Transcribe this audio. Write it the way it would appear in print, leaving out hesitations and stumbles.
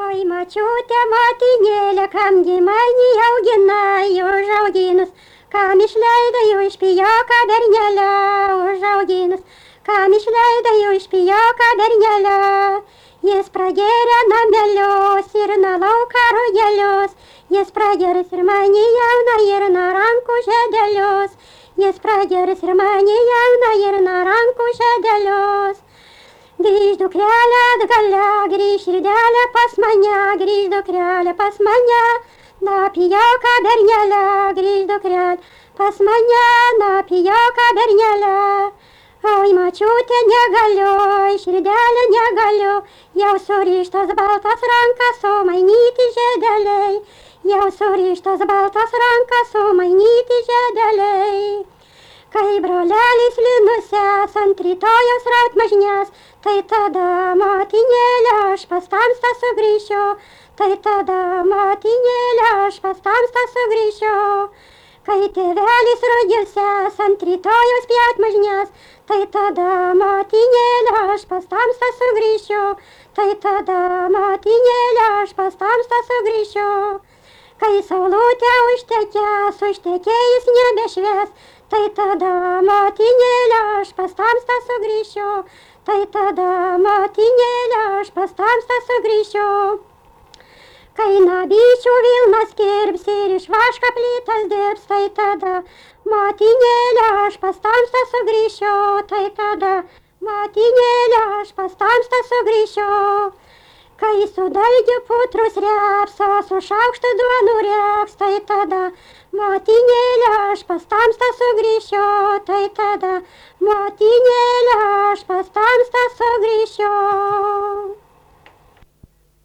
Oi, močiute, motinėlė, kamgi mane auginai, užauginus, kam išleidai iš pijoką bernelę, užauginus, kam išleidai iš pijoką bernelę. Jis pragėrė namelius ir nuo lauką rugelius, jis prageris ir mane jauna ir nuo rankų žedelius, jis prageris ir mane jauna ir nuo rankų žedelius. Grįž dukrelė atgalia, grįž širdelė pas mane, grįž dukrelė pas mane, na pijoką bernelę, grįž dukrelė pas mane, na pijoką bernelę. Oi, močiute, negaliu, širdelė negaliu, jau surištos baltos rankas, o mainyti žedeliai, jau surištos baltos rankas, o mainyti žedeliai. Kai brolelis linusės ant rytojos raut mažnės, tai tada, motinėlė, aš pas tamstą sugrįšiu, tai tada, motinėlė, aš pas tamstą sugrįšiu. Kai tėvelis rugilsės ant rytojos pjaut mažnės, tai tada, motinėlė, aš pas tamstą sugrįšiu, tai tada, motinėlė, aš pas tamstą sugrįšiu. Kai saulutė užtekės, užtekėjus nebešvies, tai tada, motinėlė, aš pas tamstą sugrįšiu, tai tada, motinėlė, aš pas tamstą sugrįšiu. Kai nabyčių vilnas kirps ir iš vaško plytas dirbs, tai tada, motinėlė, aš pas tamstą sugrįšiu, tai tada, motinėlė, aš pas tamstą sugrįšiu. Kai su dalgiu putrus reps, o su šaukštu duonų reps, tai tada, motinėlė, aš pas tamstą sugrįšiu, tai tada, motinėlė, aš pas tamstą sugrįšiu.